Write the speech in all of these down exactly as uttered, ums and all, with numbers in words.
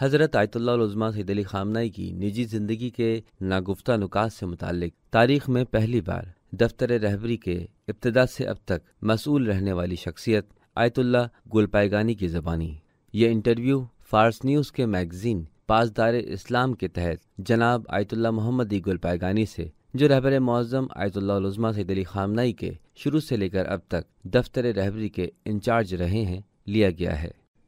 حضرت آیت اللہ العظمیٰ سید علی خامنہئی کی نجی زندگی کے ناگفتہ نکات سے متعلق تاریخ میں پہلی بار دفتر رہبری کے ابتدا سے اب تک مسئول رہنے والی شخصیت آیت اللہ گلپائگانی کی زبانی۔ یہ انٹرویو فارس نیوز کے میگزین پاسدار اسلام کے تحت جناب آیت اللہ محمد گلپائگانی سے، جو رہبر معظم آیت اللہ العظمیٰ سید علی خامنہئی کے شروع سے لے کر اب تک دفتر رہبری کے انچارج رہے ہیں، لیا گیا ہے۔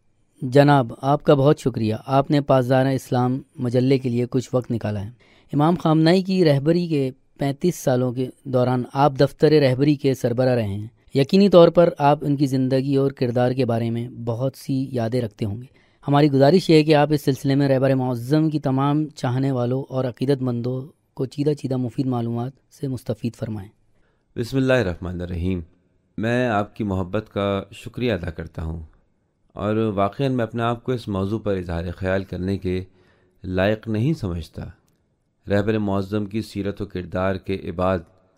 جناب، آپ کا بہت شکریہ، آپ نے پاسدار اسلام مجلے کے لیے کچھ وقت نکالا ہے۔ امام خامنہئی کی رہبری کے پینتیس سالوں کے دوران آپ دفتر رہبری کے سربراہ رہے ہیں۔ یقینی طور پر آپ ان کی زندگی اور کردار کے بارے میں بہت سی یادیں رکھتے ہوں گے۔ ہماری گزارش یہ ہے کہ آپ اس سلسلے میں رہبر معظم کی تمام چاہنے والوں اور عقیدت مندوں کو چیدہ چیدہ مفید معلومات سے مستفید فرمائیں۔ بسم اللہ الرحمن الرحیم۔ میں آپ کی محبت کا شکریہ ادا کرتا ہوں، اور واقعاً میں اپنے آپ کو اس موضوع پر اظہار خیال کرنے کے لائق نہیں سمجھتا۔ رہبر معظم کی سیرت و کردار کے ابعاد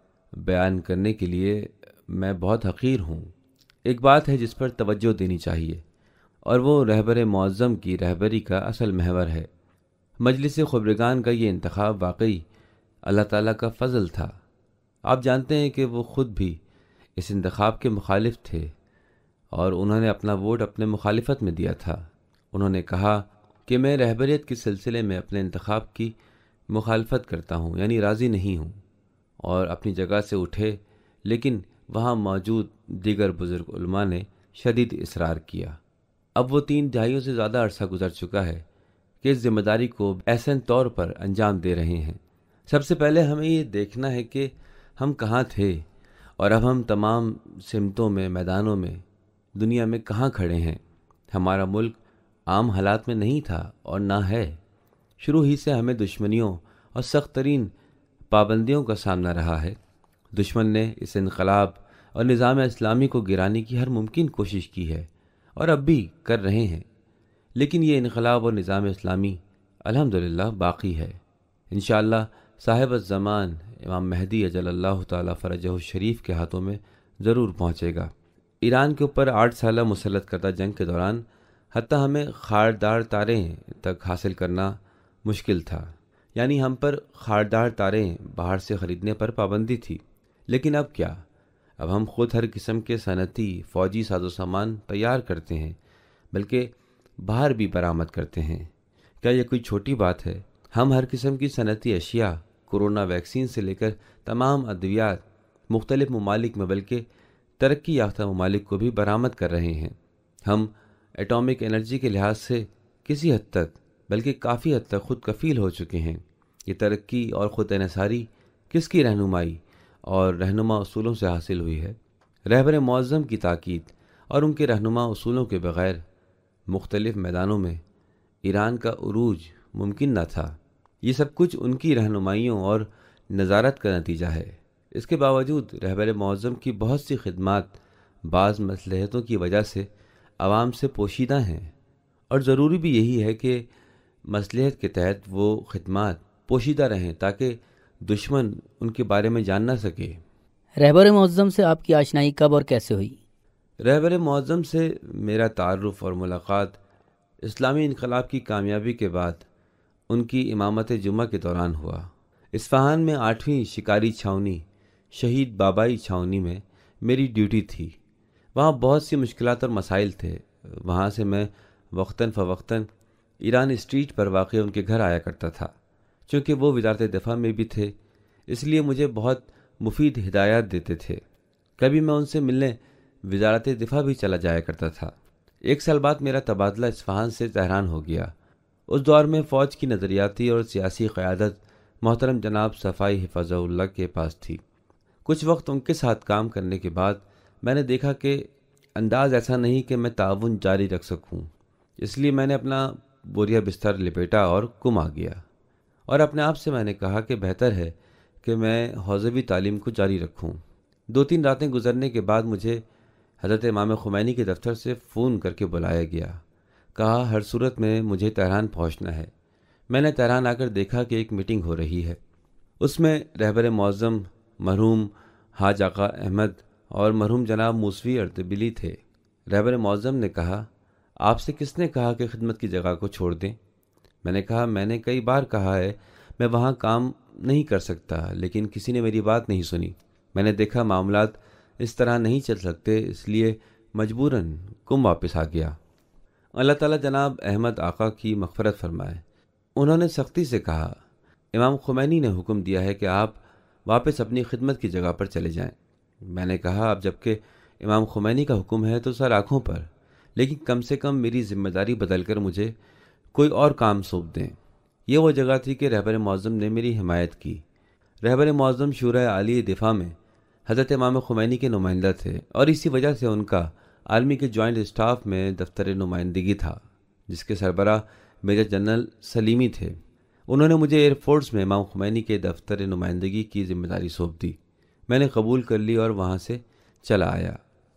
بیان کرنے کے لیے میں بہت حقیر ہوں۔ ایک بات ہے جس پر توجہ دینی چاہیے، اور وہ رہبر معظم کی رہبری کا اصل محور ہے۔ مجلس خبرگان کا یہ انتخاب واقعی اللہ تعالیٰ کا فضل تھا۔ آپ جانتے ہیں کہ وہ خود بھی اس انتخاب کے مخالف تھے، اور انہوں نے اپنا ووٹ اپنے مخالفت میں دیا تھا۔ انہوں نے کہا کہ میں رہبریت کے سلسلے میں اپنے انتخاب کی مخالفت کرتا ہوں، یعنی راضی نہیں ہوں، اور اپنی جگہ سے اٹھے، لیکن وہاں موجود دیگر بزرگ علماء نے شدید اصرار کیا۔ اب وہ تین دہائیوں سے زیادہ عرصہ گزر چکا ہے کہ اس ذمہ داری کو احسن طور پر انجام دے رہے ہیں۔ سب سے پہلے ہمیں یہ دیکھنا ہے کہ ہم کہاں تھے، اور اب ہم تمام سمتوں میں، میدانوں میں، دنیا میں کہاں کھڑے ہیں۔ ہمارا ملک عام حالات میں نہیں تھا اور نہ ہے۔ شروع ہی سے ہمیں دشمنیوں اور سخت ترین پابندیوں کا سامنا رہا ہے۔ دشمن نے اس انقلاب اور نظام اسلامی کو گرانے کی ہر ممکن کوشش کی ہے، اور اب بھی کر رہے ہیں، لیکن یہ انقلاب اور نظام اسلامی الحمدللہ باقی ہے۔ انشاءاللہ صاحب الزمان امام مہدی اجل اللہ تعالی فرجہ الشریف کے ہاتھوں میں ضرور پہنچے گا۔ ایران کے اوپر آٹھ سالہ مسلط کردہ جنگ کے دوران حتیٰ ہمیں خاردار تاریں تک حاصل کرنا مشکل تھا، یعنی ہم پر خاردار تاریں باہر سے خریدنے پر پابندی تھی۔ لیکن اب کیا؟ اب ہم خود ہر قسم کے صنعتی فوجی ساز و سامان تیار کرتے ہیں، بلکہ باہر بھی برآمد کرتے ہیں۔ کیا یہ کوئی چھوٹی بات ہے؟ ہم ہر قسم کی صنعتی اشیاء، کورونا ویکسین سے لے کر تمام ادویات، مختلف ممالک میں بلکہ ترقی یافتہ ممالک کو بھی برآمد کر رہے ہیں۔ ہم ایٹامک انرجی کے لحاظ سے کسی حد تک، بلکہ کافی حد تک خود کفیل ہو چکے ہیں۔ یہ ترقی اور خود انحصاری کس کی رہنمائی اور رہنما اصولوں سے حاصل ہوئی ہے؟ رہبر معظم کی تاکید اور ان کے رہنما اصولوں کے بغیر مختلف میدانوں میں ایران کا عروج ممکن نہ تھا۔ یہ سب کچھ ان کی رہنمائیوں اور نظارت کا نتیجہ ہے۔ اس کے باوجود رہبر معظم کی بہت سی خدمات بعض مصلحتوں کی وجہ سے عوام سے پوشیدہ ہیں، اور ضروری بھی یہی ہے کہ مصلحت کے تحت وہ خدمات پوشیدہ رہیں تاکہ دشمن ان کے بارے میں جان نہ سکے۔ رہبر معظم سے آپ کی آشنائی کب اور کیسے ہوئی؟ رہبر معظم سے میرا تعارف اور ملاقات اسلامی انقلاب کی کامیابی کے بعد ان کی امامت جمعہ کے دوران ہوا۔ اصفہان میں آٹھویں شکاری چھاؤنی شہید بابائی چھاؤنی میں میری ڈیوٹی تھی۔ وہاں بہت سی مشکلات اور مسائل تھے۔ وہاں سے میں وقتاً فوقتاً ایران اسٹریٹ پر واقع ان کے گھر آیا کرتا تھا۔ چونکہ وہ وزارت دفاع میں بھی تھے، اس لیے مجھے بہت مفید ہدایات دیتے تھے۔ کبھی میں ان سے ملنے وزارت دفاع بھی چلا جایا کرتا تھا۔ ایک سال بعد میرا تبادلہ اصفہان سے تہران ہو گیا۔ اس دور میں فوج کی نظریاتی اور سیاسی قیادت محترم جناب صفائی حفظہ اللہ کے پاس تھی۔ کچھ وقت ان کے ساتھ کام کرنے کے بعد میں نے دیکھا کہ انداز ایسا نہیں کہ میں تعاون جاری رکھ سکوں، اس لیے میں نے اپنا بوریا بستر لپیٹا اور کم آ گیا، اور اپنے آپ سے میں نے کہا کہ بہتر ہے کہ میں حوزوی تعلیم کو جاری رکھوں۔ دو تین راتیں گزرنے کے بعد مجھے حضرت امام خمینی کے دفتر سے فون کر کے بلایا گیا۔ کہا ہر صورت میں مجھے تہران پہنچنا ہے۔ میں نے تہران آ کر دیکھا کہ ایک میٹنگ ہو رہی ہے۔ اس میں رہبر معظم مرحوم حاج آقا احمد اور مرحوم جناب موسوی اردبیلی تھے۔ رہبر معظم نے کہا، آپ سے کس نے کہا کہ خدمت کی جگہ کو چھوڑ دیں؟ میں نے کہا میں نے کئی بار کہا ہے میں وہاں کام نہیں کر سکتا، لیکن کسی نے میری بات نہیں سنی۔ میں نے دیکھا معاملات اس طرح نہیں چل سکتے، اس لیے مجبوراً کم واپس آ گیا۔ اللہ تعالیٰ جناب احمد آقا کی مغفرت فرمائے۔ انہوں نے سختی سے کہا، امام خمینی نے حکم دیا ہے کہ آپ واپس اپنی خدمت کی جگہ پر چلے جائیں۔ میں نے کہا اب جبکہ امام خمینی کا حکم ہے تو سر آنکھوں پر، لیکن کم سے کم میری ذمہ داری بدل کر مجھے کوئی اور کام سونپ دیں۔ یہ وہ جگہ تھی کہ رہبر معظم نے میری حمایت کی۔ رہبر معظم شورائے عالی دفاع میں حضرت امام خمینی کے نمائندہ تھے، اور اسی وجہ سے ان کا عالمی کے جوائنٹ اسٹاف میں دفتر نمائندگی تھا، جس کے سربراہ میجر جنرل سلیمی تھے۔ انہوں نے مجھے ایئر فورس میں امام خمینی کے دفتر نمائندگی کی ذمہ داری سونپ دی۔ میں نے قبول کر لی اور وہاں سے چلا آیا۔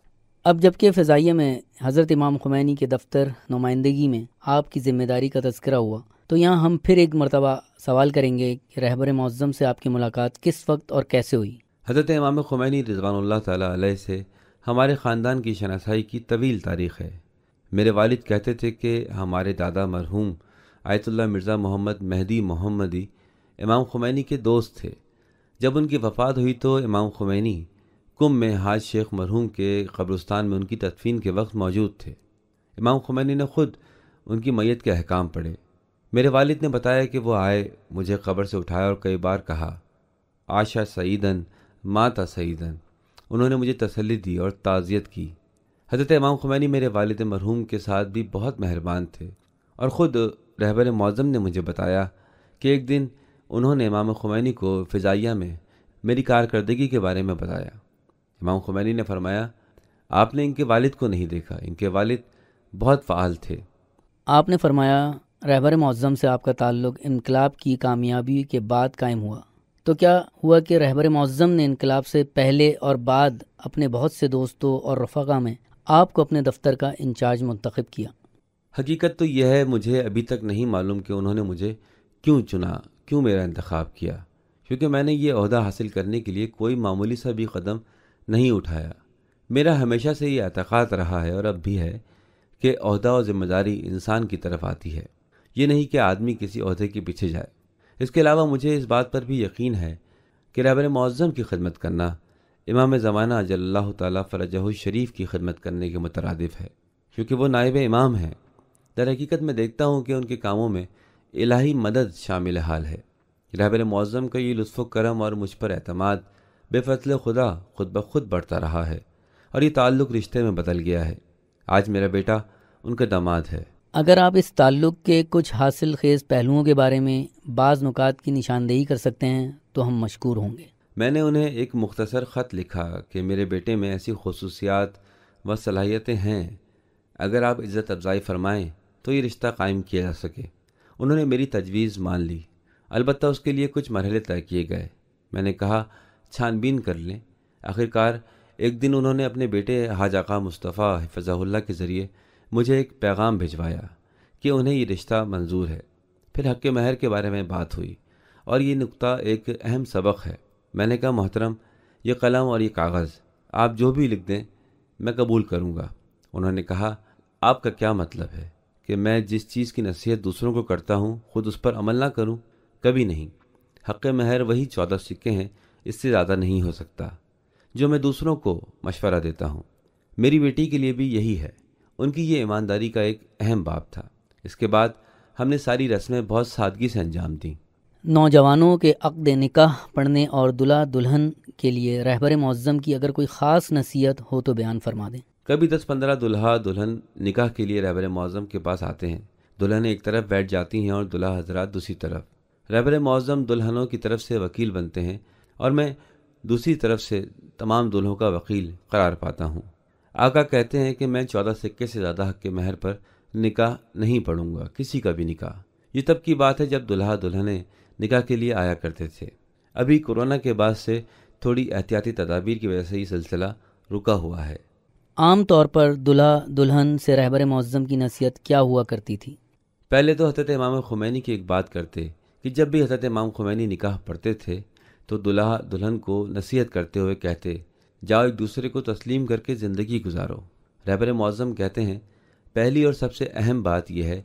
اب جبکہ فضائیہ میں حضرت امام خمینی کے دفتر نمائندگی میں آپ کی ذمہ داری کا تذکرہ ہوا، تو یہاں ہم پھر ایک مرتبہ سوال کریں گے کہ رہبر معظم سے آپ کی ملاقات کس وقت اور کیسے ہوئی؟ حضرت امام خمینی رضوان اللہ تعالیٰ علیہ سے ہمارے خاندان کی شناسائی کی طویل تاریخ ہے۔ میرے والد کہتے تھے کہ ہمارے دادا مرحوم آیت اللہ مرزا محمد مہدی محمدی امام خمینی کے دوست تھے۔ جب ان کی وفات ہوئی تو امام خمینی کم میں حاج شیخ مرحوم کے قبرستان میں ان کی تدفین کے وقت موجود تھے۔ امام خمینی نے خود ان کی میت کے احکام پڑھے۔ میرے والد نے بتایا کہ وہ آئے، مجھے قبر سے اٹھایا اور کئی بار کہا عاشا سعیدن ماتا سعیدن۔ انہوں نے مجھے تسلی دی اور تعزیت کی۔ حضرت امام خمینی میرے والد مرحوم کے ساتھ بھی بہت مہربان تھے، اور خود رہبر معظم نے مجھے بتایا کہ ایک دن انہوں نے امام خمینی کو فضائیہ میں میری کارکردگی کے بارے میں بتایا۔ امام خمینی نے فرمایا آپ نے ان کے والد کو نہیں دیکھا، ان کے والد بہت فعال تھے۔ آپ نے فرمایا رہبر معظم سے آپ کا تعلق انقلاب کی کامیابی کے بعد قائم ہوا، تو کیا ہوا کہ رہبر معظم نے انقلاب سے پہلے اور بعد اپنے بہت سے دوستوں اور رفقا میں آپ کو اپنے دفتر کا انچارج منتخب کیا؟ حقیقت تو یہ ہے مجھے ابھی تک نہیں معلوم کہ انہوں نے مجھے کیوں چنا، کیوں میرا انتخاب کیا، کیونکہ میں نے یہ عہدہ حاصل کرنے کے لیے کوئی معمولی سا بھی قدم نہیں اٹھایا۔ میرا ہمیشہ سے یہ اعتقاد رہا ہے اور اب بھی ہے کہ عہدہ و ذمہ داری انسان کی طرف آتی ہے، یہ نہیں کہ آدمی کسی عہدے کے پیچھے جائے۔ اس کے علاوہ مجھے اس بات پر بھی یقین ہے کہ رہبر معظم کی خدمت کرنا امام زمانہ اجل اللہ تعالیٰ فرجہ الشریف کی خدمت کرنے کے مترادف ہے، کیونکہ وہ نائب امام ہیں۔ در حقیقت میں دیکھتا ہوں کہ ان کے کاموں میں الہی مدد شامل حال ہے۔ رہبر معظم کا یہ لطف و کرم اور مجھ پر اعتماد بے فضل خدا خود بخود بڑھتا رہا ہے، اور یہ تعلق رشتے میں بدل گیا ہے۔ آج میرا بیٹا ان کا داماد ہے۔ اگر آپ اس تعلق کے کچھ حاصل خیز پہلوؤں کے بارے میں بعض نکات کی نشاندہی کر سکتے ہیں تو ہم مشکور ہوں گے۔ میں نے انہیں ایک مختصر خط لکھا کہ میرے بیٹے میں ایسی خصوصیات و صلاحیتیں ہیں، اگر آپ عزت افزائی فرمائیں تو یہ رشتہ قائم کیا جا سکے۔ انہوں نے میری تجویز مان لی، البتہ اس کے لیے کچھ مرحلے طے کیے گئے۔ میں نے کہا چھان بین کر لیں۔ آخرکار ایک دن انہوں نے اپنے بیٹے حاج آقا مصطفیٰ حفظہ اللہ کے ذریعے مجھے ایک پیغام بھجوایا کہ انہیں یہ رشتہ منظور ہے۔ پھر حق مہر کے بارے میں بات ہوئی، اور یہ نقطہ ایک اہم سبق ہے۔ میں نے کہا محترم، یہ قلم اور یہ کاغذ آپ جو بھی لکھ دیں میں قبول کروں گا۔ انہوں نے کہا آپ کا کیا مطلب ہے کہ میں جس چیز کی نصیحت دوسروں کو کرتا ہوں خود اس پر عمل نہ کروں؟ کبھی نہیں۔ حق مہر وہی چودہ سکے ہیں، اس سے زیادہ نہیں ہو سکتا جو میں دوسروں کو مشورہ دیتا ہوں۔ میری بیٹی کے لیے بھی یہی ہے۔ ان کی یہ ایمانداری کا ایک اہم باب تھا۔ اس کے بعد ہم نے ساری رسمیں بہت سادگی سے انجام دیں۔ نوجوانوں کے عقد نکاح پڑھنے اور دلہا دلہن کے لیے رہبر معظم کی اگر کوئی خاص نصیحت ہو تو بیان فرما دیں۔ کبھی دس پندرہ دلہا دلہن نکاح کے لیے رہبر معظم کے پاس آتے ہیں۔ دلہن ایک طرف بیٹھ جاتی ہیں اور دلہا حضرات دوسری طرف۔ رہبر معظم دلہنوں کی طرف سے وکیل بنتے ہیں اور میں دوسری طرف سے تمام دلہوں کا وکیل قرار پاتا ہوں۔ آقا کہتے ہیں کہ میں چودہ سکے سے زیادہ حق کے مہر پر نکاح نہیں پڑھوں گا، کسی کا بھی نکاح۔ یہ تب کی بات ہے جب دلہا دلہنیں نکاح کے لیے آیا کرتے تھے۔ ابھی کورونا کے بعد سے تھوڑی احتیاطی تدابیر کی وجہ سے یہ سلسلہ رکا ہوا ہے۔ عام طور پر دلہا دلہن سے رہبر معظم کی نصیحت کیا ہوا کرتی تھی؟ پہلے تو حضرت امام خمینی کی ایک بات کرتے کہ جب بھی حضرت امام خمینی نکاح پڑھتے تھے تو دلہا دلہن کو نصیحت کرتے ہوئے کہتے جاؤ ایک دوسرے کو تسلیم کر کے زندگی گزارو۔ رہبر معظم کہتے ہیں پہلی اور سب سے اہم بات یہ ہے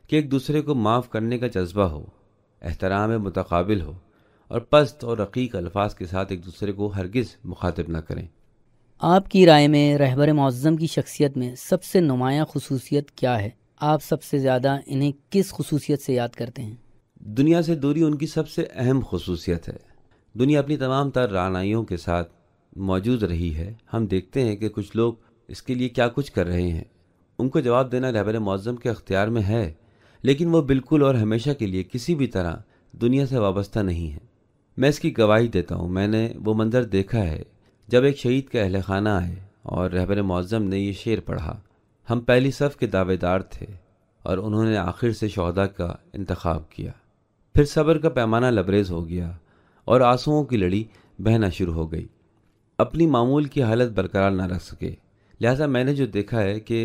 کہ ایک دوسرے کو معاف کرنے کا جذبہ ہو، احترام متقابل ہو، اور پست اور رقیق الفاظ کے ساتھ ایک دوسرے کو ہرگز مخاطب نہ کریں۔ آپ کی رائے میں رہبر معظم کی شخصیت میں سب سے نمایاں خصوصیت کیا ہے؟ آپ سب سے زیادہ انہیں کس خصوصیت سے یاد کرتے ہیں؟ دنیا سے دوری ان کی سب سے اہم خصوصیت ہے۔ دنیا اپنی تمام تر رعنائیوں کے ساتھ موجود رہی ہے۔ ہم دیکھتے ہیں کہ کچھ لوگ اس کے لیے کیا کچھ کر رہے ہیں۔ ان کو جواب دینا رہبر معظم کے اختیار میں ہے، لیکن وہ بالکل اور ہمیشہ کے لیے کسی بھی طرح دنیا سے وابستہ نہیں ہے۔ میں اس کی گواہی دیتا ہوں۔ میں نے وہ منظر دیکھا ہے جب ایک شہید کا اہل خانہ آئے اور رہبر معظم نے یہ شعر پڑھا: ہم پہلی صف کے دعوے دار تھے اور انہوں نے آخر سے شہداء کا انتخاب کیا۔ پھر صبر کا پیمانہ لبریز ہو گیا اور آنسوؤں کی لڑی بہنا شروع ہو گئی۔ اپنی معمول کی حالت برقرار نہ رکھ سکے، لہٰذا میں نے جو دیکھا ہے کہ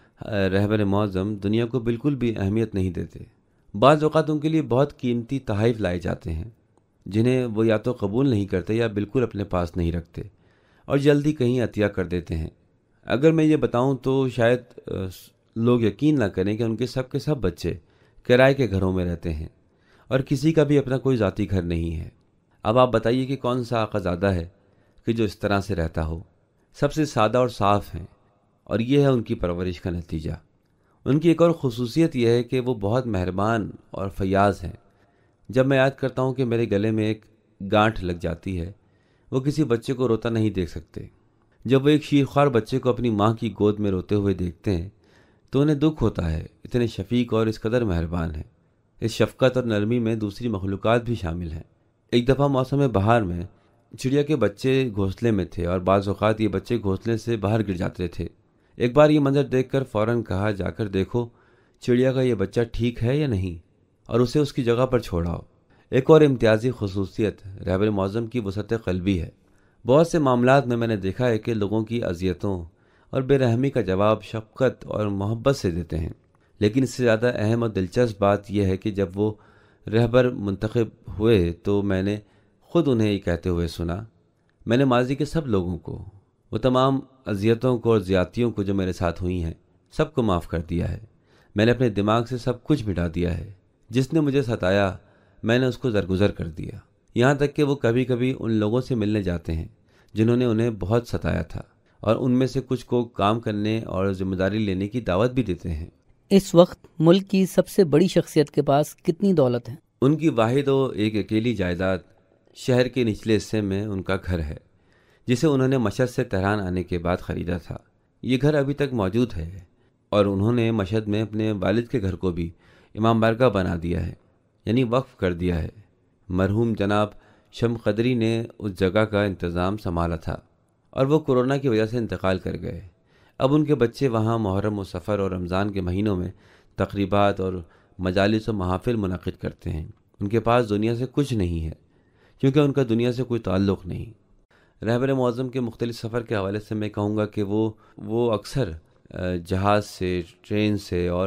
رہبر معظم دنیا کو بالکل بھی اہمیت نہیں دیتے۔ بعض اوقات ان کے لیے بہت قیمتی تحائف لائے جاتے ہیں جنہیں وہ یا تو قبول نہیں کرتے یا بالکل اپنے پاس نہیں رکھتے اور جلدی کہیں عطیہ کر دیتے ہیں۔ اگر میں یہ بتاؤں تو شاید لوگ یقین نہ کریں کہ ان کے سب کے سب بچے کرائے کے گھروں میں رہتے ہیں اور کسی کا بھی اپنا کوئی ذاتی گھر نہیں ہے۔ اب آپ بتائیے کہ کون سا آقازادہ ہے کہ جو اس طرح سے رہتا ہو؟ سب سے سادہ اور صاف ہیں، اور یہ ہے ان کی پرورش کا نتیجہ۔ ان کی ایک اور خصوصیت یہ ہے کہ وہ بہت مہربان اور فیاض ہیں۔ جب میں یاد کرتا ہوں کہ میرے گلے میں ایک گانٹھ لگ جاتی ہے، وہ کسی بچے کو روتا نہیں دیکھ سکتے۔ جب وہ ایک شیرخوار بچے کو اپنی ماں کی گود میں روتے ہوئے دیکھتے ہیں تو انہیں دکھ ہوتا ہے۔ اتنے شفیق اور اس قدر مہربان ہیں۔ اس شفقت اور نرمی میں دوسری مخلوقات بھی شامل ہیں۔ ایک دفعہ موسم بہار میں چڑیا کے بچے گھونسلے میں تھے اور بعض اوقات یہ بچے گھونسلے سے باہر گر جاتے تھے۔ ایک بار یہ منظر دیکھ کر فوراً کہا، جا کر دیکھو چڑیا کا یہ بچہ ٹھیک ہے یا نہیں، اور اسے اس کی جگہ پر چھوڑاؤ۔ ایک اور امتیازی خصوصیت رہبر معظم کی وسعت قلبی ہے۔ بہت سے معاملات میں میں نے دیکھا ہے کہ لوگوں کی اذیتوں اور بے رحمی کا جواب شفقت اور محبت سے دیتے ہیں، لیکن اس سے زیادہ اہم اور دلچسپ بات یہ ہے کہ جب وہ رہبر منتخب ہوئے تو میں نے خود انہیں یہ کہتے ہوئے سنا، میں نے ماضی کے سب لوگوں کو، وہ تمام اذیتوں کو اور زیادتیوں کو جو میرے ساتھ ہوئی ہیں، سب کو معاف کر دیا ہے۔ میں نے اپنے دماغ سے سب کچھ مٹا دیا ہے۔ جس نے مجھے ستایا میں نے اس کو درگزر کر دیا۔ یہاں تک کہ وہ کبھی کبھی ان لوگوں سے ملنے جاتے ہیں جنہوں نے انہیں بہت ستایا تھا، اور ان میں سے کچھ کو کام کرنے اور ذمہ داری لینے کی دعوت بھی دیتے ہیں۔ اس وقت ملک کی سب سے بڑی شخصیت کے پاس کتنی دولت ہے؟ ان کی واحد و ایک اکیلی جائیداد شہر کے نچلے حصے میں ان کا گھر ہے، جسے انہوں نے مشہد سے تہران آنے کے بعد خریدا تھا۔ یہ گھر ابھی تک موجود ہے، اور انہوں نے مشہد میں اپنے والد کے گھر کو بھی امام بارگاہ بنا دیا ہے، یعنی وقف کر دیا ہے۔ مرحوم جناب شم قدری نے اس جگہ کا انتظام سنبھالا تھا، اور وہ کورونا کی وجہ سے انتقال کر گئے۔ اب ان کے بچے وہاں محرم و سفر اور رمضان کے مہینوں میں تقریبات اور مجالس و محافل منعقد کرتے ہیں۔ ان کے پاس دنیا سے کچھ نہیں ہے، کیونکہ ان کا دنیا سے کوئی تعلق نہیں۔ رہبر معظم کے مختلف سفر کے حوالے سے میں کہوں گا کہ وہ وہ اکثر جہاز سے، ٹرین سے اور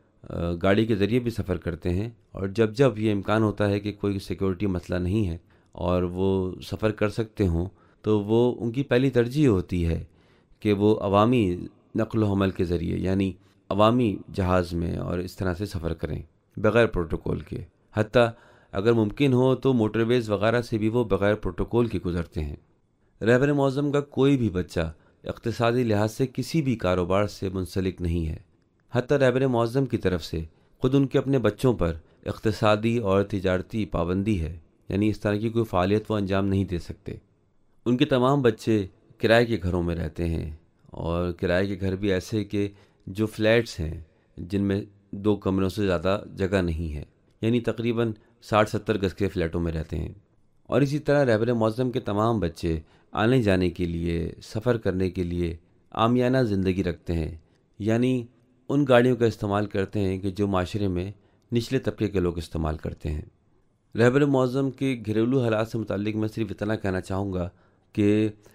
گاڑی کے ذریعے بھی سفر کرتے ہیں، اور جب جب یہ امکان ہوتا ہے کہ کوئی سیکیورٹی مسئلہ نہیں ہے اور وہ سفر کر سکتے ہوں تو وہ ان کی پہلی ترجیح ہوتی ہے کہ وہ عوامی نقل و حمل کے ذریعے، یعنی عوامی جہاز میں اور اس طرح سے سفر کریں بغیر پروٹوکول کے۔ حتیٰ اگر ممکن ہو تو موٹر ویز وغیرہ سے بھی وہ بغیر پروٹوکول کے گزرتے ہیں۔ رہبر معظم کا کوئی بھی بچہ اقتصادی لحاظ سے کسی بھی کاروبار سے منسلک نہیں ہے۔ حتیٰ رہبر معظم کی طرف سے خود ان کے اپنے بچوں پر اقتصادی اور تجارتی پابندی ہے، یعنی اس طرح کی کوئی فعالیت وہ انجام نہیں دے سکتے۔ ان کے تمام بچے کرائے کے گھروں میں رہتے ہیں، اور کرائے کے گھر بھی ایسے کہ جو فلیٹس ہیں جن میں دو کمروں سے زیادہ جگہ نہیں ہے، یعنی تقریباً ساٹھ ستر گز کے فلیٹوں میں رہتے ہیں۔ اور اسی طرح رہبر معظم کے تمام بچے آنے جانے کے لیے، سفر کرنے کے لیے عامیانہ زندگی رکھتے ہیں، یعنی ان گاڑیوں کا استعمال کرتے ہیں کہ جو معاشرے میں نچلے طبقے کے لوگ استعمال کرتے ہیں۔ رہبر معظم کے گھریلو حالات سے متعلق میں صرف اتنا کہنا چاہوں گا کہ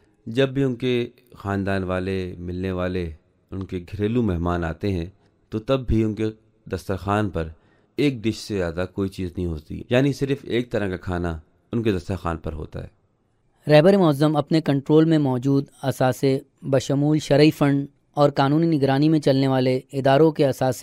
جب بھی ان کے خاندان والے، ملنے والے، ان کے گھریلو مہمان آتے ہیں تو تب بھی ان کے دسترخوان پر ایک ڈش سے زیادہ کوئی چیز نہیں ہوتی، یعنی صرف ایک طرح کا کھانا ان کے دسترخوان پر ہوتا ہے۔ رہبر معظم اپنے کنٹرول میں موجود اثاثے بشمول شرعی فنڈ اور قانونی نگرانی میں چلنے والے اداروں کے اثاثے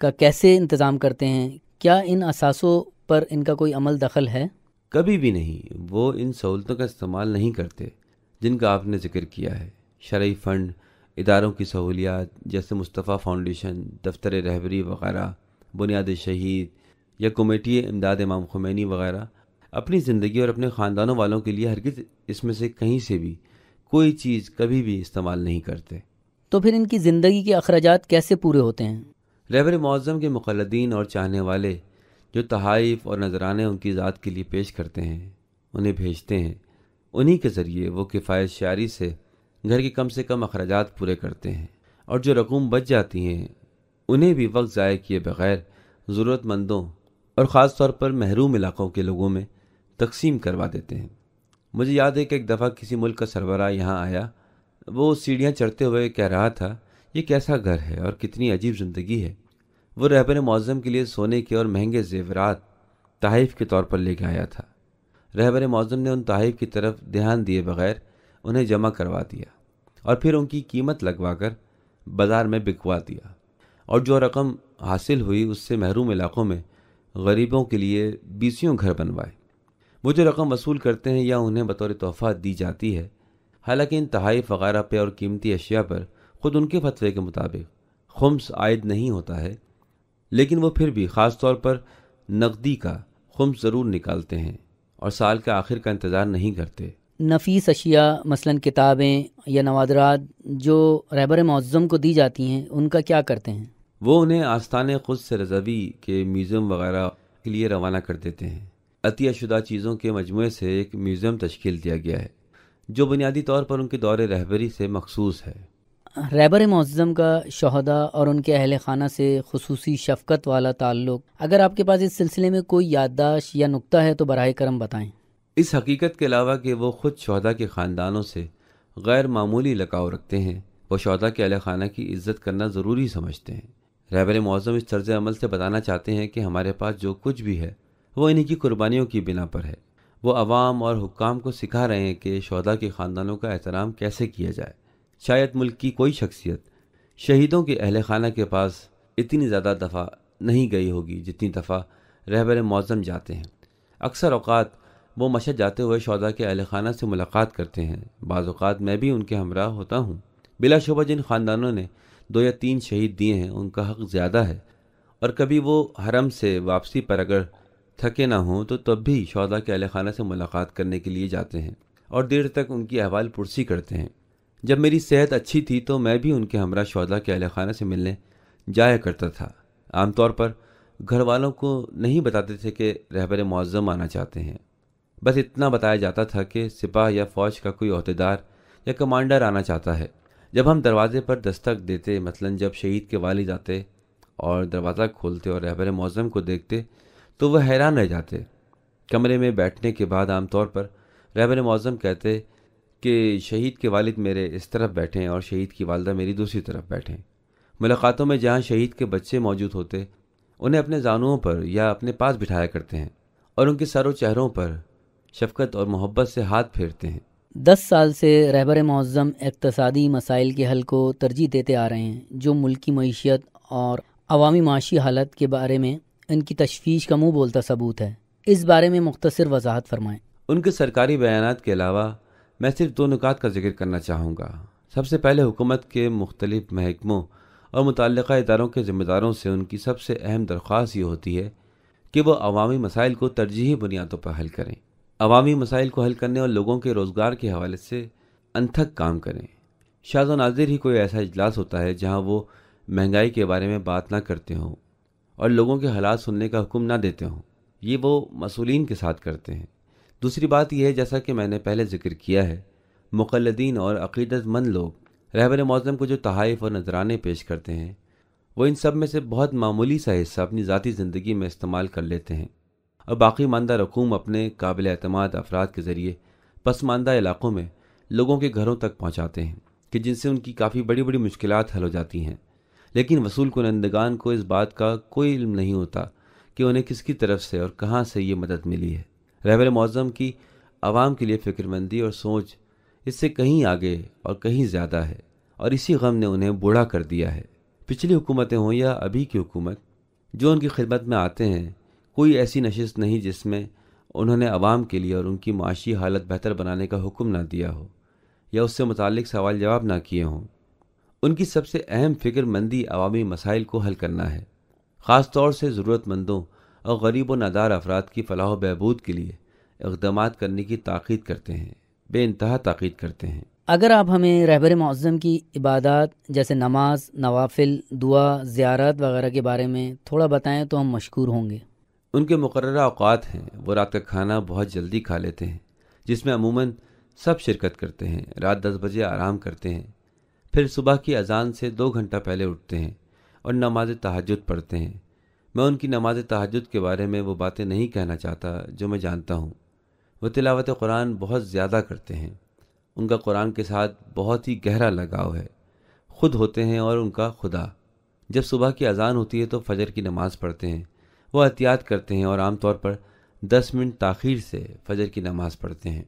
کا کیسے انتظام کرتے ہیں؟ کیا ان اثاثوں پر ان کا کوئی عمل دخل ہے؟ کبھی بھی نہیں، وہ ان سہولتوں کا استعمال نہیں کرتے جن کا آپ نے ذکر کیا ہے۔ شرعی فنڈ، اداروں کی سہولیات جیسے مصطفیٰ فاؤنڈیشن، دفتر رہبری وغیرہ، بنیاد شہید یا کمیٹی امداد امام خمینی وغیرہ، اپنی زندگی اور اپنے خاندانوں والوں کے لیے ہرگز اس میں سے کہیں سے بھی کوئی چیز کبھی بھی استعمال نہیں کرتے۔ تو پھر ان کی زندگی کے اخراجات کیسے پورے ہوتے ہیں؟ رہبر معظم کے مقلدین اور چاہنے والے جو تحائف اور نذرانے ان کی ذات کے لیے پیش کرتے ہیں، انہیں بھیجتے ہیں، انہی کے ذریعے وہ کفایت شعاری سے گھر کے کم سے کم اخراجات پورے کرتے ہیں، اور جو رقوم بچ جاتی ہیں انہیں بھی وقت ضائع کیے بغیر ضرورت مندوں اور خاص طور پر محروم علاقوں کے لوگوں میں تقسیم کروا دیتے ہیں۔ مجھے یاد ہے کہ ایک دفعہ کسی ملک کا سربراہ یہاں آیا، وہ سیڑھیاں چڑھتے ہوئے کہہ رہا تھا، یہ کیسا گھر ہے اور کتنی عجیب زندگی ہے۔ وہ رہبر معظم کے لیے سونے کے اور مہنگے زیورات تحائف کے طور پر لے کے آیا تھا۔ رہبر معظم نے ان تحائف کی طرف دھیان دیے بغیر انہیں جمع کروا دیا اور پھر ان کی قیمت لگوا کر بازار میں بکوا دیا، اور جو رقم حاصل ہوئی اس سے محروم علاقوں میں غریبوں کے لیے بیسیوں گھر بنوائے۔ وہ جو رقم وصول کرتے ہیں یا انہیں بطور تحفہ دی جاتی ہے، حالانکہ ان تحائف وغیرہ پہ اور قیمتی اشیاء پر خود ان کے فتوے کے مطابق خمس عائد نہیں ہوتا ہے، لیکن وہ پھر بھی خاص طور پر نقدی کا خمس ضرور نکالتے ہیں اور سال کے آخر کا انتظار نہیں کرتے۔ نفیس اشیاء مثلاً کتابیں یا نوادرات جو رہبر معظم کو دی جاتی ہیں، ان کا کیا کرتے ہیں؟ وہ انہیں آستان قدس رضوی کے میوزیم وغیرہ کے لیے روانہ کر دیتے ہیں۔ عطیہ شدہ چیزوں کے مجموعے سے ایک میوزیم تشکیل دیا گیا ہے جو بنیادی طور پر ان کے دور رہبری سے مخصوص ہے۔ رہبر معظم کا شہداء اور ان کے اہل خانہ سے خصوصی شفقت والا تعلق، اگر آپ کے پاس اس سلسلے میں کوئی یادداشت یا نکتہ ہے تو براہ کرم بتائیں۔ اس حقیقت کے علاوہ کہ وہ خود شہداء کے خاندانوں سے غیر معمولی لگاؤ رکھتے ہیں، وہ شہداء کے اہل خانہ کی عزت کرنا ضروری سمجھتے ہیں۔ رہبر معظم اس طرز عمل سے بتانا چاہتے ہیں کہ ہمارے پاس جو کچھ بھی ہے وہ انہی کی قربانیوں کی بنا پر ہے۔ وہ عوام اور حکام کو سکھا رہے ہیں کہ شہداء کے خاندانوں کا احترام کیسے کیا جائے۔ شاید ملک کی کوئی شخصیت شہیدوں کے اہل خانہ کے پاس اتنی زیادہ دفعہ نہیں گئی ہوگی جتنی دفعہ رہبر معظم جاتے ہیں۔ اکثر اوقات وہ مشہد جاتے ہوئے شہداء کے اہل خانہ سے ملاقات کرتے ہیں، بعض اوقات میں بھی ان کے ہمراہ ہوتا ہوں۔ بلا شبہ جن خاندانوں نے دو یا تین شہید دیے ہیں ان کا حق زیادہ ہے، اور کبھی وہ حرم سے واپسی پر اگر تھکے نہ ہوں تو تب بھی شہداء کے اہل خانہ سے ملاقات کرنے کے لیے جاتے ہیں اور دیر تک ان کی احوال پرسی کرتے ہیں۔ جب میری صحت اچھی تھی تو میں بھی ان کے ہمراہ شہداء کے اہل خانہ سے ملنے جایا کرتا تھا۔ عام طور پر گھر والوں کو نہیں بتاتے تھے کہ رہبر معظم آنا چاہتے ہیں، بس اتنا بتایا جاتا تھا کہ سپاہ یا فوج کا کوئی عہدیدار یا کمانڈر آنا چاہتا ہے۔ جب ہم دروازے پر دستک دیتے، مثلاً جب شہید کے والد آتے اور دروازہ کھولتے اور رہبر معظم کو دیکھتے تو وہ حیران رہ جاتے۔ کمرے میں بیٹھنے کے بعد عام طور پر رہبر معظم کہتے کہ شہید کے والد میرے اس طرف بیٹھیں اور شہید کی والدہ میری دوسری طرف بیٹھیں۔ ملاقاتوں میں جہاں شہید کے بچے موجود ہوتے انہیں اپنے زانوؤں پر یا اپنے پاس بٹھایا کرتے ہیں اور ان کے سر و چہروں پر شفقت اور محبت سے ہاتھ پھیرتے ہیں۔ دس سال سے رہبر معظم اقتصادی مسائل کے حل کو ترجیح دیتے آ رہے ہیں جو ملکی معیشت اور عوامی معاشی حالت کے بارے میں ان کی تشویش کا منہ بولتا ثبوت ہے۔ اس بارے میں مختصر وضاحت فرمائیں۔ ان کے سرکاری بیانات کے علاوہ میں صرف دو نکات کا ذکر کرنا چاہوں گا۔ سب سے پہلے حکومت کے مختلف محکموں اور متعلقہ اداروں کے ذمہ داروں سے ان کی سب سے اہم درخواست یہ ہوتی ہے کہ وہ عوامی مسائل کو ترجیحی بنیادوں پر حل کریں، عوامی مسائل کو حل کرنے اور لوگوں کے روزگار کے حوالے سے انتھک کام کریں۔ شاذ و نادر ہی کوئی ایسا اجلاس ہوتا ہے جہاں وہ مہنگائی کے بارے میں بات نہ کرتے ہوں اور لوگوں کے حالات سننے کا حکم نہ دیتے ہوں۔ یہ وہ مسئولین کے ساتھ کرتے ہیں۔ دوسری بات یہ ہے، جیسا کہ میں نے پہلے ذکر کیا ہے، مقلدین اور عقیدت مند لوگ رہبر معظم کو جو تحائف اور نذرانے پیش کرتے ہیں وہ ان سب میں سے بہت معمولی سا حصہ اپنی ذاتی زندگی میں استعمال کر لیتے ہیں، اور باقی ماندہ رقوم اپنے قابل اعتماد افراد کے ذریعے پسماندہ علاقوں میں لوگوں کے گھروں تک پہنچاتے ہیں کہ جن سے ان کی کافی بڑی بڑی مشکلات حل ہو جاتی ہیں۔ لیکن وصول کنندگان کو اس بات کا کوئی علم نہیں ہوتا کہ انہیں کس کی طرف سے اور کہاں سے یہ مدد ملی ہے۔ رہبر معظم کی عوام کے لیے فکر مندی اور سوچ اس سے کہیں آگے اور کہیں زیادہ ہے، اور اسی غم نے انہیں بوڑھا کر دیا ہے۔ پچھلی حکومتیں ہوں یا ابھی کی حکومت، جو ان کی خدمت میں آتے ہیں، کوئی ایسی نشست نہیں جس میں انہوں نے عوام کے لیے اور ان کی معاشی حالت بہتر بنانے کا حکم نہ دیا ہو یا اس سے متعلق سوال جواب نہ کیے ہوں۔ ان کی سب سے اہم فکر مندی عوامی مسائل کو حل کرنا ہے، خاص طور سے ضرورت مندوں اور غریب و نادار افراد کی فلاح و بہبود کے لیے اقدامات کرنے کی تاکید کرتے ہیں، بے انتہا تاکید کرتے ہیں۔ اگر آپ ہمیں رہبر معظم کی عبادات جیسے نماز، نوافل، دعا، زیارت وغیرہ کے بارے میں تھوڑا بتائیں تو ہم مشکور ہوں گے۔ ان کے مقررہ اوقات ہیں۔ وہ رات کا کھانا بہت جلدی کھا لیتے ہیں، جس میں عموماً سب شرکت کرتے ہیں۔ رات دس بجے آرام کرتے ہیں، پھر صبح کی اذان سے دو گھنٹہ پہلے اٹھتے ہیں اور نماز تہجد پڑھتے ہیں۔ میں ان کی نماز تہجد کے بارے میں وہ باتیں نہیں کہنا چاہتا جو میں جانتا ہوں۔ وہ تلاوت قرآن بہت زیادہ کرتے ہیں۔ ان کا قرآن کے ساتھ بہت ہی گہرا لگاؤ ہے۔ خود ہوتے ہیں اور ان کا خدا۔ جب صبح کی اذان ہوتی ہے تو فجر کی نماز پڑھتے ہیں۔ وہ احتیاط کرتے ہیں اور عام طور پر دس منٹ تاخیر سے فجر کی نماز پڑھتے ہیں۔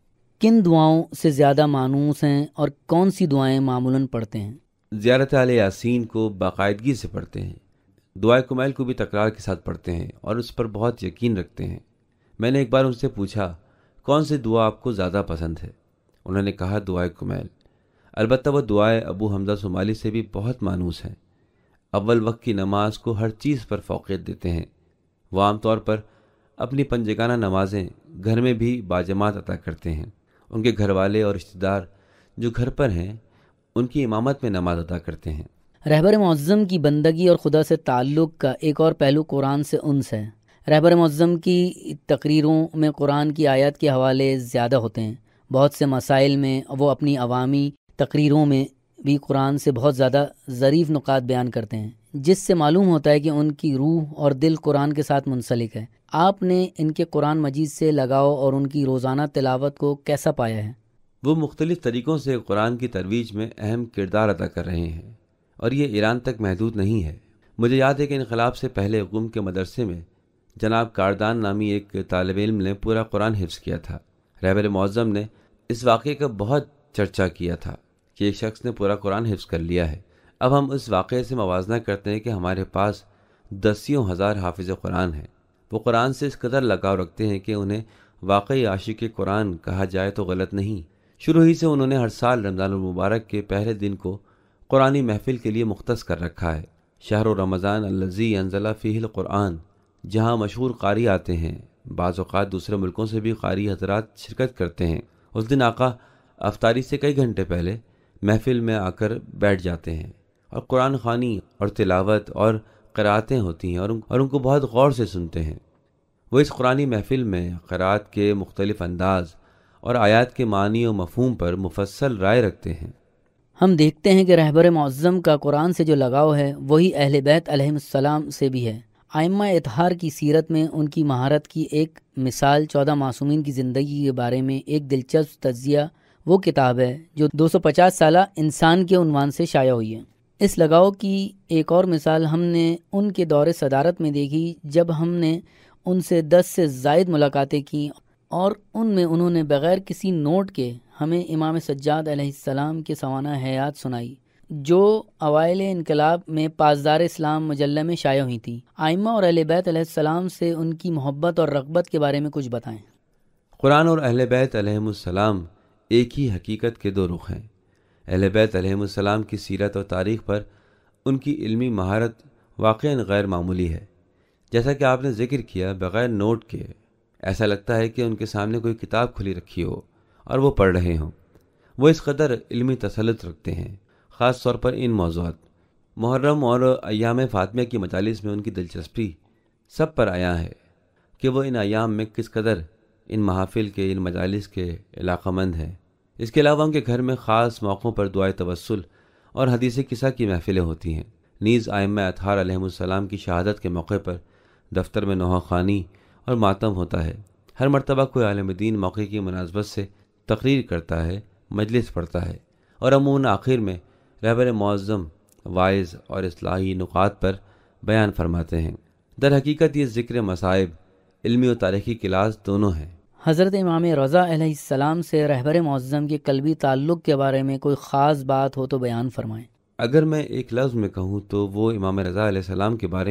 کن دعاؤں سے زیادہ مانوس ہیں اور کون سی دعائیں معمولاً پڑھتے ہیں؟ زیارت آل یاسین کو باقاعدگی سے پڑھتے ہیں۔ دعائے کمیل کو بھی تکرار کے ساتھ پڑھتے ہیں اور اس پر بہت یقین رکھتے ہیں۔ میں نے ایک بار ان سے پوچھا کون سی دعا آپ کو زیادہ پسند ہے؟ انہوں نے کہا دعائے کمیل۔ البتہ وہ دعائے ابو حمزہ صومالی سے بھی بہت مانوس ہیں۔ اول وقت کی نماز کو ہر چیز پر فوقیت دیتے ہیں۔ وہ عام طور پر اپنی پنجگانہ نمازیں گھر میں بھی باجماعت ادا کرتے ہیں۔ ان کے گھر والے اور رشتہ دار جو گھر پر ہیں ان کی امامت میں نماز ادا کرتے ہیں۔ رہبر معظم کی بندگی اور خدا سے تعلق کا ایک اور پہلو قرآن سے انس ہے۔ رہبر معظم کی تقریروں میں قرآن کی آیات کے حوالے زیادہ ہوتے ہیں۔ بہت سے مسائل میں وہ اپنی عوامی تقریروں میں بھی قرآن سے بہت زیادہ ظریف نکات بیان کرتے ہیں، جس سے معلوم ہوتا ہے کہ ان کی روح اور دل قرآن کے ساتھ منسلک ہے۔ آپ نے ان کے قرآن مجید سے لگاؤ اور ان کی روزانہ تلاوت کو کیسا پایا ہے؟ وہ مختلف طریقوں سے قرآن کی ترویج میں اہم کردار ادا کر رہے ہیں اور یہ ایران تک محدود نہیں ہے۔ مجھے یاد ہے کہ انقلاب سے پہلے قم کے مدرسے میں جناب کاردان نامی ایک طالب علم نے پورا قرآن حفظ کیا تھا۔ رہبر معظم نے اس واقعے کا بہت چرچا کیا تھا کہ ایک شخص نے پورا قرآن حفظ کر لیا ہے۔ اب ہم اس واقعے سے موازنہ کرتے ہیں کہ ہمارے پاس دسیوں ہزار حافظ قرآن ہیں۔ وہ قرآن سے اس قدر لگاؤ رکھتے ہیں کہ انہیں واقعی عاشق قرآن کہا جائے تو غلط نہیں۔ شروع ہی سے انہوں نے ہر سال رمضان المبارک کے پہلے دن کو قرآنی محفل کے لیے مختص کر رکھا ہے۔ شہر رمضان الذی انزل فیہ القرآن، جہاں مشہور قاری آتے ہیں، بعض اوقات دوسرے ملکوں سے بھی قاری حضرات شرکت کرتے ہیں۔ اس دن آقا افطاری سے کئی گھنٹے پہلے محفل میں آ کر بیٹھ جاتے ہیں اور قرآن خوانی اور تلاوت اور قرأتیں ہوتی ہیں اور ان, اور ان کو بہت غور سے سنتے ہیں۔ وہ اس قرآنی محفل میں قرأت کے مختلف انداز اور آیات کے معنی و مفہوم پر مفصل رائے رکھتے ہیں۔ ہم دیکھتے ہیں کہ رہبر معظم کا قرآن سے جو لگاؤ ہے وہی اہل بیت علیہم السلام سے بھی ہے۔ ائمہ اطہار کی سیرت میں ان کی مہارت کی ایک مثال چودہ معصومین کی زندگی کے بارے میں ایک دلچسپ تجزیہ وہ کتاب ہے جو دو سو پچاس سالہ انسان کے عنوان سے شائع ہوئی ہے۔ اس لگاؤ کی ایک اور مثال ہم نے ان کے دور صدارت میں دیکھی جب ہم نے ان سے دس سے زائد ملاقاتیں کی اور ان میں انہوں نے بغیر کسی نوٹ کے ہمیں امام سجاد علیہ السلام کے سوانح حیات سنائی جو اوائل انقلاب میں پاسدار اسلام مجلہ میں شائع ہوئی تھی۔ ائمہ اور اہل بیت علیہ السلام سے ان کی محبت اور رغبت کے بارے میں کچھ بتائیں۔ قرآن اور اہل بیت علیہم السلام ایک ہی حقیقت کے دو رخ ہیں۔ اہل بیت علیہم السلام کی سیرت اور تاریخ پر ان کی علمی مہارت واقعاً غیر معمولی ہے۔ جیسا کہ آپ نے ذکر کیا، بغیر نوٹ کے ایسا لگتا ہے کہ ان کے سامنے کوئی کتاب کھلی رکھی ہو اور وہ پڑھ رہے ہوں۔ وہ اس قدر علمی تسلط رکھتے ہیں، خاص طور پر ان موضوعات۔ محرم اور ایام فاطمیہ کی مجالس میں ان کی دلچسپی سب پر عیاں ہے کہ وہ ان ایام میں کس قدر ان محافل کے، ان مجالس کے علاقہ مند ہیں۔ اس کے علاوہ ان کے گھر میں خاص موقعوں پر دعائے توسل اور حدیث قصہ کی محفلیں ہوتی ہیں۔ نیز ائمہ اطہار علیہم السلام کی شہادت کے موقع پر دفتر میں نوحہ خوانی اور ماتم ہوتا ہے۔ ہر مرتبہ کوئی عالم دین موقع کی مناسبت سے تقریر کرتا ہے، مجلس پڑھتا ہے اور عموماً آخر میں رہبر معظم واعظ اور اصلاحی نکات پر بیان فرماتے ہیں۔ در حقیقت یہ ذکر مصائب علمی و تاریخی کلاس دونوں ہیں۔ حضرت امام رضا علیہ السلام سے رہبر معظم کے قلبی تعلق کے بارے میں کوئی خاص بات ہو تو بیان فرمائیں۔ اگر میں ایک لفظ میں کہوں تو وہ امام رضا علیہ السلام کے بارے میں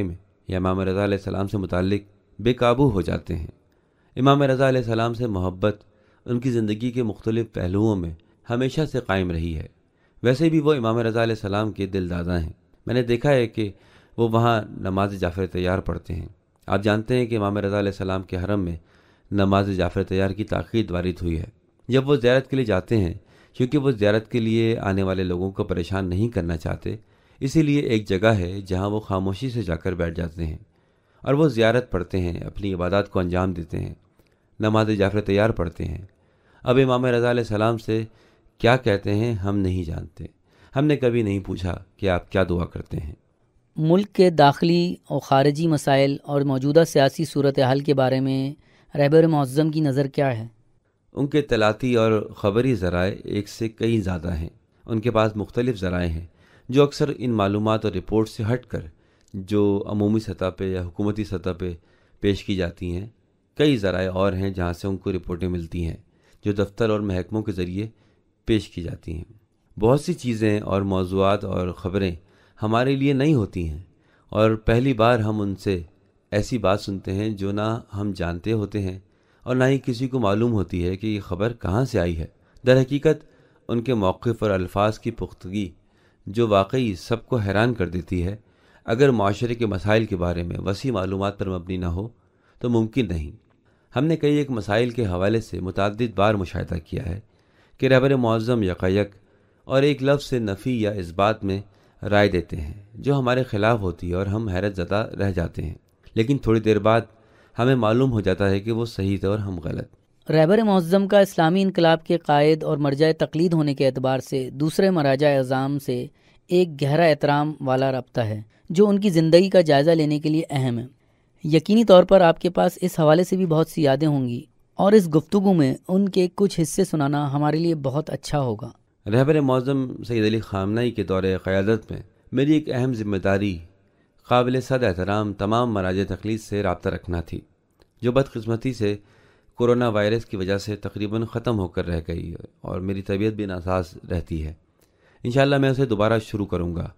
یا امام رضا علیہ السلام سے متعلق بے قابو ہو جاتے ہیں۔ امام رضا علیہ السلام سے محبت ان کی زندگی کے مختلف پہلوؤں میں ہمیشہ سے قائم رہی ہے۔ ویسے بھی وہ امام رضا علیہ السلام کے دل دادا ہیں۔ میں نے دیکھا ہے کہ وہ وہاں نماز جعفر تیار پڑھتے ہیں۔ آپ جانتے ہیں کہ امام رضا علیہ السلام کے حرم میں نماز جعفر تیار کی تاکید وارد ہوئی ہے۔ جب وہ زیارت کے لیے جاتے ہیں، کیونکہ وہ زیارت کے لیے آنے والے لوگوں کو پریشان نہیں کرنا چاہتے، اسی لیے ایک جگہ ہے جہاں وہ خاموشی سے جا کر بیٹھ جاتے ہیں اور وہ زیارت پڑھتے ہیں، اپنی عبادات کو انجام دیتے ہیں، نماز جعفر تیار پڑھتے ہیں۔ اب امام رضا علیہ السلام سے کیا کہتے ہیں ہم نہیں جانتے۔ ہم نے کبھی نہیں پوچھا کہ آپ کیا دعا کرتے ہیں۔ ملک کے داخلی اور خارجی مسائل اور موجودہ سیاسی صورتحال کے بارے میں رہبر معظم کی نظر کیا ہے؟ ان کے اطلاعاتی اور خبری ذرائع ایک سے کئی زیادہ ہیں۔ ان کے پاس مختلف ذرائع ہیں جو اکثر ان معلومات اور رپورٹ سے ہٹ کر جو عمومی سطح پہ یا حکومتی سطح پہ پیش کی جاتی ہیں، کئی ذرائع اور ہیں جہاں سے ان کو رپورٹیں ملتی ہیں جو دفتر اور محکموں کے ذریعے پیش کی جاتی ہیں۔ بہت سی چیزیں اور موضوعات اور خبریں ہمارے لیے نئی ہوتی ہیں، اور پہلی بار ہم ان سے ایسی بات سنتے ہیں جو نہ ہم جانتے ہوتے ہیں اور نہ ہی کسی کو معلوم ہوتی ہے کہ یہ خبر کہاں سے آئی ہے۔ در حقیقت ان کے موقف اور الفاظ کی پختگی جو واقعی سب کو حیران کر دیتی ہے، اگر معاشرے کے مسائل کے بارے میں وسیع معلومات پر مبنی نہ ہو تو ممکن نہیں۔ ہم نے کئی ایک مسائل کے حوالے سے متعدد بار مشاہدہ کیا ہے کہ رہبر معظم یکایک اور ایک لفظ سے نفی یا اثبات میں رائے دیتے ہیں جو ہمارے خلاف ہوتی ہے اور ہم حیرت زدہ رہ جاتے ہیں، لیکن تھوڑی دیر بعد ہمیں معلوم ہو جاتا ہے کہ وہ صحیح تھے اور ہم غلط۔ رہبر معظم کا اسلامی انقلاب کے قائد اور مرجع تقلید ہونے کے اعتبار سے دوسرے مراجع اعظام سے ایک گہرا احترام والا رابطہ ہے جو ان کی زندگی کا جائزہ لینے کے لیے اہم ہے۔ یقینی طور پر آپ کے پاس اس حوالے سے بھی بہت سی یادیں ہوں گی، اور اس گفتگو میں ان کے کچھ حصے سنانا ہمارے لیے بہت اچھا ہوگا۔ رہبر معظم سید علی خامنہئی کے دور قیادت میں میری ایک اہم ذمہ داری قابل صد احترام تمام مراجع تقلید سے رابطہ رکھنا تھی، جو بدقسمتی سے کورونا وائرس کی وجہ سے تقریباً ختم ہو کر رہ گئی اور میری طبیعت بھی ناساز رہتی ہے۔ انشاءاللہ میں اسے دوبارہ شروع کروں گا۔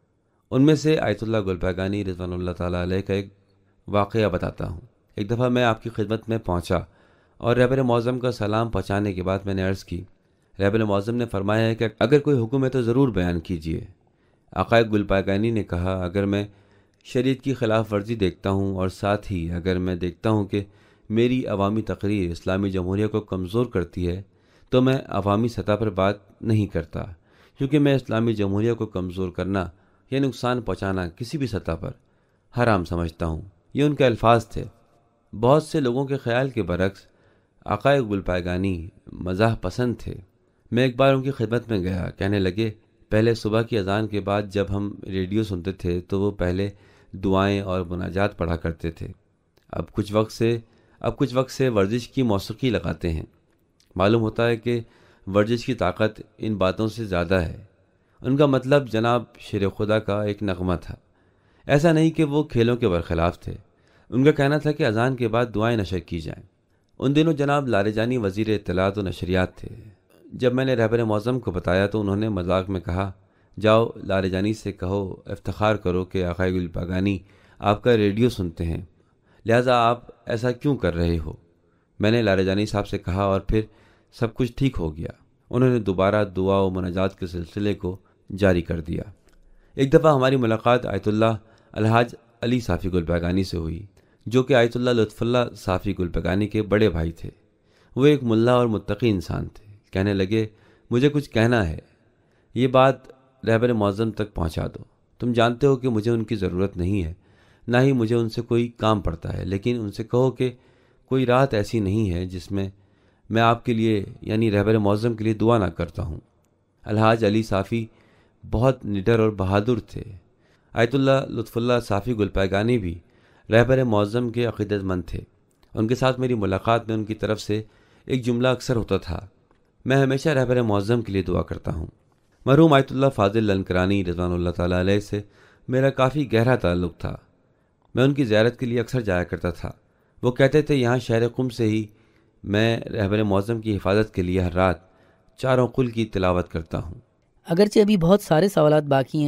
ان میں سے آیت اللہ گل پیگانی رضوان اللہ تعالیٰ علیہ کا ایک واقعہ بتاتا ہوں۔ ایک دفعہ میں آپ کی خدمت میں پہنچا اور رہبر معظم کا سلام پہنچانے کے بعد میں نے عرض کی۔ رہبر معظم نے فرمایا ہے کہ اگر کوئی حکم ہے تو ضرور بیان کیجیے۔ آقا گل پیگانی نے کہا، اگر میں شریعت کی خلاف ورزی دیکھتا ہوں اور ساتھ ہی اگر میں دیکھتا ہوں کہ میری عوامی تقریر اسلامی جمہوریہ کو کمزور کرتی ہے تو میں عوامی سطح پر بات نہیں کرتا، کیونکہ میں اسلامی جمہوریہ کو کمزور کرنا یا نقصان پہنچانا کسی بھی سطح پر حرام سمجھتا ہوں۔ یہ ان کے الفاظ تھے۔ بہت سے لوگوں کے خیال کے برعکس آقا گل پیگانی مزاح پسند تھے۔ میں ایک بار ان کی خدمت میں گیا، کہنے لگے، پہلے صبح کی اذان کے بعد جب ہم ریڈیو سنتے تھے تو وہ پہلے دعائیں اور مناجات پڑھا کرتے تھے، اب کچھ وقت سے اب کچھ وقت سے ورزش کی موسیقی لگاتے ہیں۔ معلوم ہوتا ہے کہ ورزش کی طاقت ان باتوں سے زیادہ ہے۔ ان کا مطلب جناب شیر خدا کا ایک نغمہ تھا، ایسا نہیں کہ وہ کھیلوں کے برخلاف تھے۔ ان کا کہنا تھا کہ اذان کے بعد دعائیں نشر کی جائیں۔ ان دنوں جناب لارجانی وزیر اطلاعات و نشریات تھے۔ جب میں نے رہبر معظم کو بتایا تو انہوں نے مذاق میں کہا، جاؤ لارجانی سے کہو، افتخار کرو کہ آقا گل پیگانی آپ کا ریڈیو سنتے ہیں، لہٰذا آپ ایسا کیوں کر رہے ہو؟ میں نے لارجانی صاحب سے کہا اور پھر سب کچھ ٹھیک ہو گیا۔ انہوں نے دوبارہ دعا و مناجات کے سلسلے کو جاری کر دیا۔ ایک دفعہ ہماری ملاقات آیت اللہ الحاج علی صافی گل پیگانی سے ہوئی، جو کہ آیت اللہ لطف اللہ صافی گل پیگانی کے بڑے بھائی تھے۔ وہ ایک ملا اور متقی انسان تھے۔ کہنے لگے، مجھے کچھ کہنا ہے، یہ بات رہبر معظم تک پہنچا دو۔ تم جانتے ہو کہ مجھے ان کی ضرورت نہیں ہے، نہ ہی مجھے ان سے کوئی کام پڑتا ہے، لیکن ان سے کہو کہ کوئی رات ایسی نہیں ہے جس میں میں آپ کے لیے یعنی رہبر معظم کے لیے دعا نہ کرتا ہوں۔ الحاج علی صافی بہت نڈر اور بہادر تھے۔ آیت اللہ لطف اللہ صافی گل پیگانی بھی رہبر معظم کے عقیدت مند تھے۔ ان کے ساتھ میری ملاقات میں ان کی طرف سے ایک جملہ اکثر ہوتا تھا، میں ہمیشہ رہبر معظم کے لیے دعا کرتا ہوں۔ مرحوم آیت اللہ فاضل لنکرانی رضوان اللہ تعالیٰ علیہ سے میرا کافی گہرا تعلق تھا۔ میں ان کی زیارت کے لیے اکثر جایا کرتا تھا۔ وہ کہتے تھے، یہاں شہر قم سے ہی میں رہبر معظم کی حفاظت کے لیے ہر رات چاروں قل کی تلاوت کرتا ہوں۔ اگرچہ ابھی بہت سارے سوالات باقی ہیں،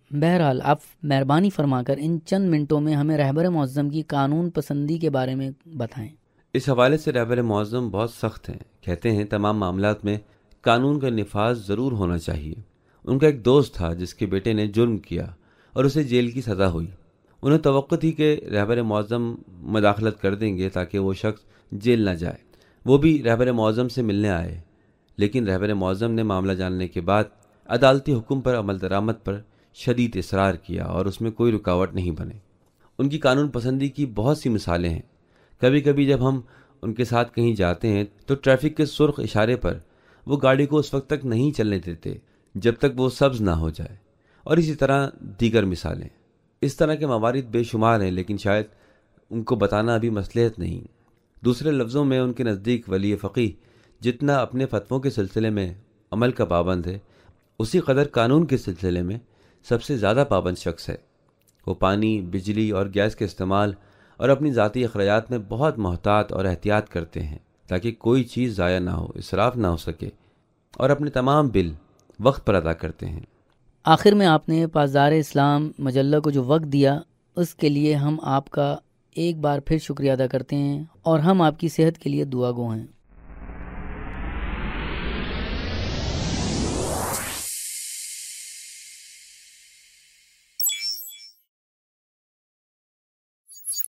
بہرحال آپ مہربانی فرما کر ان چند منٹوں میں ہمیں رہبر معظم کی قانون پسندی کے بارے میں بتائیں۔ اس حوالے سے رہبر معظم بہت سخت ہیں، کہتے ہیں تمام معاملات میں قانون کا نفاذ ضرور ہونا چاہیے۔ ان کا ایک دوست تھا جس کے بیٹے نے جرم کیا اور اسے جیل کی سزا ہوئی۔ انہیں توقع تھی کہ رہبر معظم مداخلت کر دیں گے تاکہ وہ شخص جیل نہ جائے۔ وہ بھی رہبر معظم سے ملنے آئے، لیکن رہبر معظم نے معاملہ جاننے کے بعد عدالتی حکم پر عمل درآمد پر شدید اصرار کیا اور اس میں کوئی رکاوٹ نہیں بنے۔ ان کی قانون پسندی کی بہت سی مثالیں ہیں۔ کبھی کبھی جب ہم ان کے ساتھ کہیں جاتے ہیں تو ٹریفک کے سرخ اشارے پر وہ گاڑی کو اس وقت تک نہیں چلنے دیتے جب تک وہ سبز نہ ہو جائے، اور اسی طرح دیگر مثالیں۔ اس طرح کے موارد بے شمار ہیں، لیکن شاید ان کو بتانا ابھی مصلحت نہیں۔ دوسرے لفظوں میں ان کے نزدیک ولی فقیہ جتنا اپنے فتووں کے سلسلے میں عمل کا پابند ہے، اسی قدر قانون کے سلسلے میں سب سے زیادہ پابند شخص ہے۔ وہ پانی، بجلی اور گیس کے استعمال اور اپنی ذاتی اخراجات میں بہت محتاط اور احتیاط کرتے ہیں تاکہ کوئی چیز ضائع نہ ہو، اسراف نہ ہو سکے، اور اپنے تمام بل وقت پر ادا کرتے ہیں۔ آخر میں آپ نے پاسدار اسلام مجلہ کو جو وقت دیا اس کے لیے ہم آپ کا ایک بار پھر شکریہ ادا کرتے ہیں، اور ہم آپ کی صحت کے لیے دعا گو ہیں۔